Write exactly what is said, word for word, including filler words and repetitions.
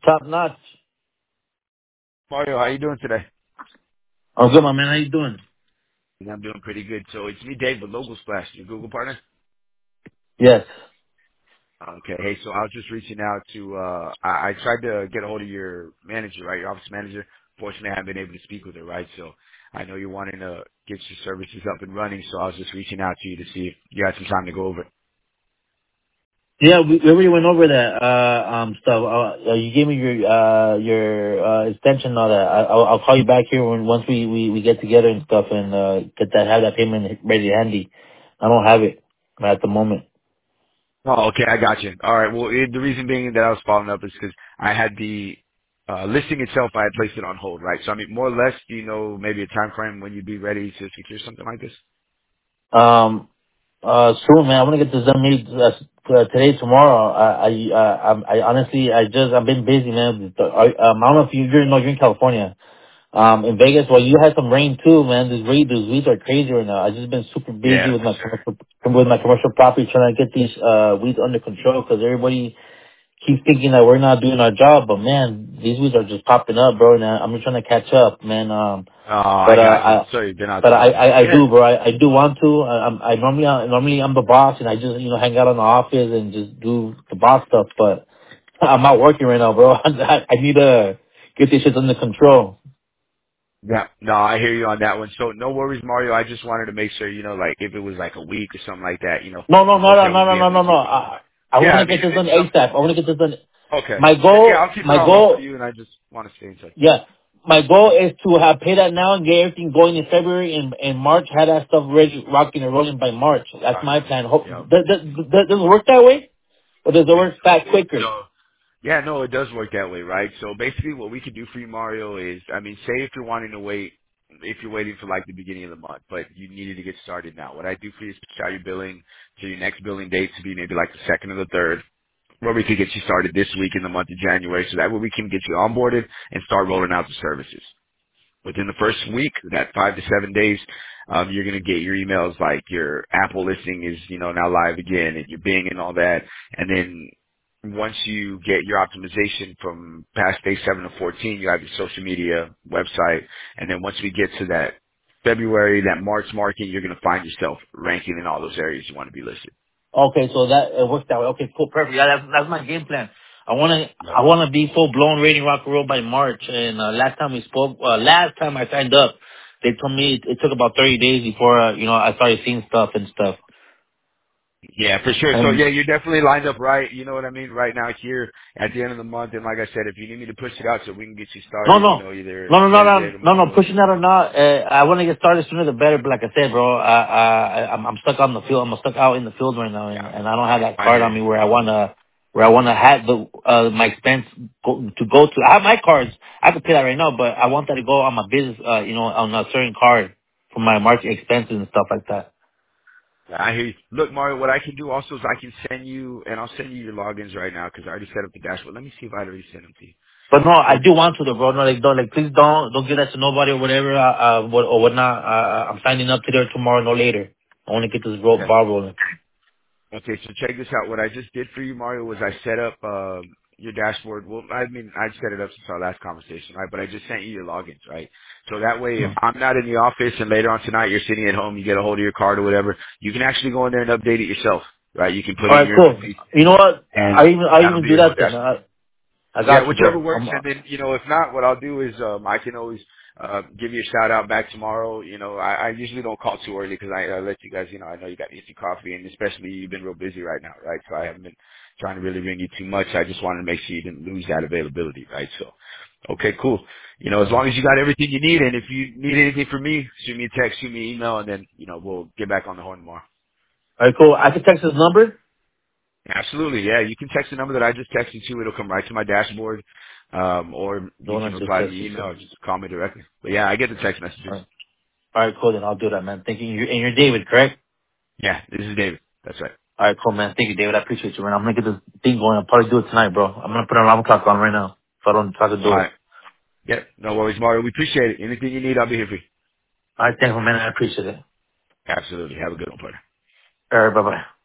Top notch. Mario, how you doing today? I'm good, my man. How you doing? Yeah, I'm doing pretty good. So it's me, Dave, with Local Splash, your Google partner. Yes. Okay. Hey, so I was just reaching out to. uh I, I tried to get a hold of your manager, right? Your office manager. Fortunately, I haven't been able to speak with her, right? So I know you're wanting to get your services up and running. So I was just reaching out to you to see if you had some time to go over it. Yeah, we, we already went over that uh, um stuff. Uh, uh, you gave me your uh, your uh, extension and all that. I, I'll, I'll call you back here when once we, we, we get together and stuff and uh, get that have that payment ready handy. I don't have it at the moment. Oh, okay, I got you. All right. Well, it, the reason being that I was following up is because I had the uh, listing itself. I had placed it on hold, right? So I mean, more or less, do you know maybe a time frame when you'd be ready to secure something like this? Um, uh, soon, man. I want to get this done maybe uh, uh, today, tomorrow. I I, uh, I I honestly I just I've been busy, man. The- I, um, I don't know if you you know you're in California. Um, in Vegas, well, you had some rain too, man. These weeds, these weeds are crazy right now. I just been super busy Yeah, with for my sure. commercial, with my commercial property, trying to get these uh weeds under control because everybody keeps thinking that we're not doing our job. But man, these weeds are just popping up, bro. And I- I'm just trying to catch up, man. Um, Oh, I but uh, got you. I. So you've been out But there. I, I, I Yeah. do, bro. I, I do want to. I, I'm, I normally, I, normally I'm the boss, and I just, you know, hang out in the office and just do the boss stuff. But I'm not working right now, bro. I, I need to get this shit under control. Yeah. No, I hear you on that one. So no worries, Mario. I just wanted to make sure, you know, like if it was like a week or something like that, you know, No, no, no, no, hopefully I no, wouldn't no, be no, able to no, no. keep it going. I, I Yeah, want I to mean, get this if done it's something, ASAP. I want to get this done. okay. My Then yeah, goal, I'll keep it my on hold for goal, you, and I just want to stay in touch. yeah, my goal is to have pay that now and get everything going in February and in March. Have that stuff ready, rocking and rolling by March. That's Got my you. plan. Hope Yeah. does, does, does does it work that way, or does it Yeah. work back It, quicker? so yeah, no, it does work that way, right? So basically, what we could do for you, Mario, is, I mean, say if you're wanting to wait, if you're waiting for like the beginning of the month, but you needed to get started now. What I do for you is push out your billing to your next billing date to be maybe like the second or the third, where we could get you started this week in the month of January, so that way we can get you onboarded and start rolling out the services. Within the first week, that five to seven days, um, you're going to get your emails like your Apple listing is, you know, now live again and your Bing and all that. And then once you get your optimization from past day seven to fourteen, you have your social media website. And then once we get to that February, that March marking, you're going to find yourself ranking in all those areas you want to be listed. Okay, so that it works that way. Okay, cool, perfect. Yeah, that's that's my game plan. I wanna Yep. I wanna be full blown rating rock and roll by March. And uh, last time we spoke, uh, last time I signed up, they told me it, it took about thirty days before uh, you know I started seeing stuff and stuff. Yeah, for sure. So And yeah, you're definitely lined up right. You know what I mean? Right now here at the end of the month. And like I said, if you need me to push it out so we can get you no, started, you no, know, either no, no, no, Wednesday no, or no, no. tomorrow. Pushing that or not, uh, I want to get started sooner the better. But like I said, bro, I, I, I'm, I'm stuck on the field. I'm stuck out in the field right now, and, Yeah, and I don't have that I card hear on you. me where I wanna, where I wanna have the uh, my expense go, to go to. I have my cards. I could pay that right now, but I want that to go on my business, uh, you know, on a certain card for my marketing expenses and stuff like that. Yeah, I hear you. Look, Mario, what I can do also is I can send you, and I'll send you your logins right now because I already set up the dashboard. Let me see if I already sent them to you. But no, I So do want to though, bro. No, like, don't, like, please don't, don't give that to nobody or whatever, uh, uh what, or whatnot. Uh, I'm signing up today or tomorrow, no later. I want to get this ro- okay. ball rolling. Okay, so check this out. What I just did for you, Mario, was I set up um, your dashboard. Well, I mean, I set it up since our last conversation, right? But I just sent you your logins, right? So that way, if I'm not in the office and later on tonight you're sitting at home, you get a hold of your card or whatever, you can actually go in there and update it yourself, right? You can put All in right, your cool. information, You know what? and I even I that'll even be do your whole that then. dashboard. I, I Yeah, got you, whichever bro. works. I'm, And then, you know, if not, what I'll do is um, I can always uh, give you a shout out back tomorrow. You know, I, I usually don't call too early because I, I let you guys, you know, I know you got instant coffee, and especially you've been real busy right now, right? So I haven't been trying to really ring you too much. I just wanted to make sure you didn't lose that availability, right? So, okay, cool. You know, as long as you got everything you need, and if you need anything from me, shoot me a text, shoot me an email, and then, you know, we'll get back on the horn tomorrow. all right, cool. I can text his number. Absolutely, yeah. You can text the number that I just texted you. It'll come right to my dashboard, um, or The you one I can just reply to texted. the So. email or just call me directly. But yeah, I get the text messages. All right, all right, cool. Then I'll do that, man. Thank you. And you're David, correct? Yeah, this is David. That's right. All right, cool, man. Thank you, David. I appreciate you, man. I'm gonna get this thing going. I'll probably do it tonight, bro. I'm gonna put an alarm clock on right now, so I don't try to All do it. right. Yeah, no worries, Mario. We appreciate it. Anything you need, I'll be here for you. All right, thanks, man. I appreciate it. Absolutely. Have a good one, partner. All right, bye bye.